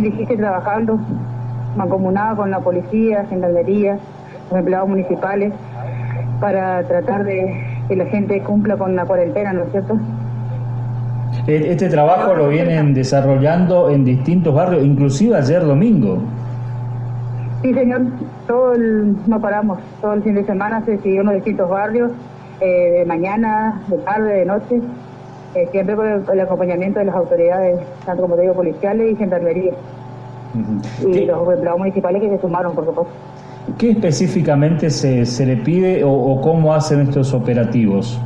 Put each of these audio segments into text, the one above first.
difícil trabajando, mancomunado con la policía, gendarmería, los empleados municipales, para tratar de que la gente cumpla con la cuarentena, ¿no es cierto? Este trabajo lo vienen desarrollando en distintos barrios, inclusive ayer domingo. Sí, señor, no paramos, todo el fin de semana se siguió en los distintos barrios, de mañana, de tarde, de noche, siempre con el acompañamiento de las autoridades, tanto como te digo, policiales y gendarmería. Y los empleados municipales que se sumaron, por supuesto. ¿Qué específicamente se le pide o cómo hacen estos operativos?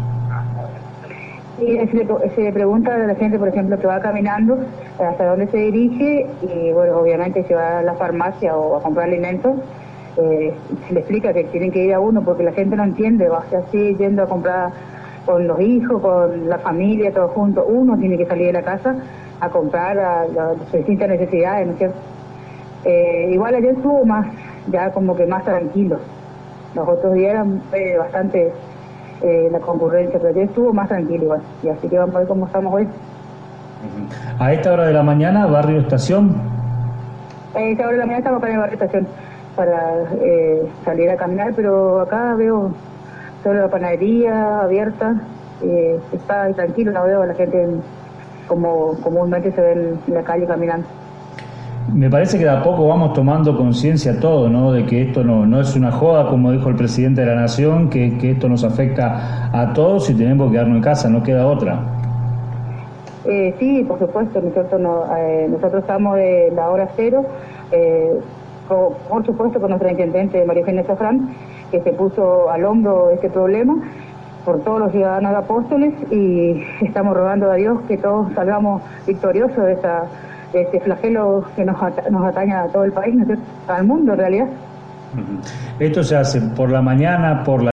Y se le pregunta a la gente, por ejemplo, que va caminando, hasta dónde se dirige, y bueno, obviamente si va a la farmacia o a comprar alimentos, se le explica que tienen que ir a uno, porque la gente no entiende, va así yendo a comprar con los hijos, con la familia, todos juntos. Uno tiene que salir de la casa a comprar las distintas necesidades, ¿no es cierto? Igual ayer estuvo ya como que más tranquilo. Los otros días eran bastante la concurrencia, pero ayer estuvo más tranquilo igual. Y así que vamos a ver cómo estamos hoy. A esta hora de la mañana, Barrio Estación. A esta hora de la mañana estamos para el Barrio Estación para salir a caminar, pero acá veo solo la panadería abierta, está tranquilo, no veo a la gente como comúnmente se ve en la calle caminando. Me parece que de a poco vamos tomando conciencia todo, ¿no? De que esto no es una joda, como dijo el presidente de la Nación, que esto nos afecta a todos y tenemos que quedarnos en casa, no queda otra. Sí, por supuesto, nosotros estamos de la hora cero, por supuesto con nuestra intendente María Eugenia Safrán, que se puso al hombro este problema por todos los ciudadanos de Apóstoles, y estamos rogando a Dios que todos salgamos victoriosos de este flagelo que nos atañe a todo el país, ¿no es cierto? Al mundo en realidad. Esto se hace por la mañana, por la